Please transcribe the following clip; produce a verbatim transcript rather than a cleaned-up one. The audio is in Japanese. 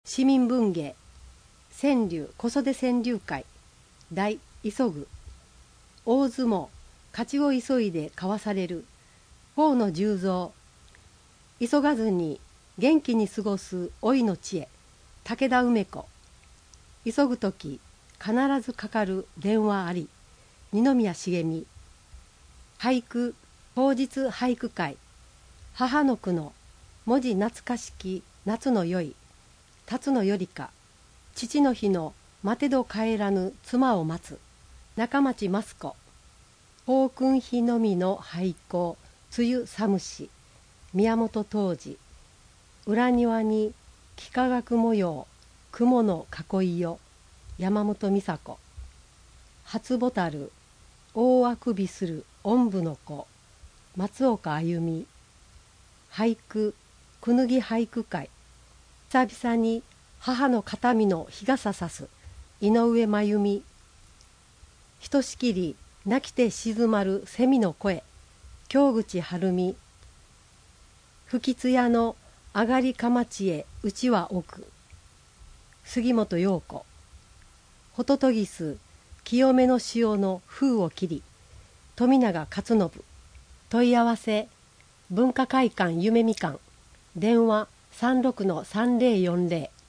市民文芸川柳小袖川柳会大急ぐ大相撲勝ちを急いで交わされる河野十三急がずに元気に過ごす老いの知恵武田梅子急ぐとき必ずかかる電話あり二宮茂美俳句当日俳句会母の句の文字懐かしき夏の宵辰のよりか父の日の待てど帰らぬ妻を待つ中町益子奉君日のみの廃校梅雨寒し宮本冬治裏庭に幾何学模様雲の囲いよ山本美佐子初ボタル大あくびするおんぶの子松岡あゆみ俳句くぬぎ俳句会久々に母の形見の日傘さす井上真由美ひとしきり泣きて静まる蝉の声京口晴美吹きつやの上がりかまちへうちは奥杉本陽子ホトトギス清めの潮の風を切り富永勝信問い合わせ文化会館夢みかん電話 さんろくのさんぜろよんぜろ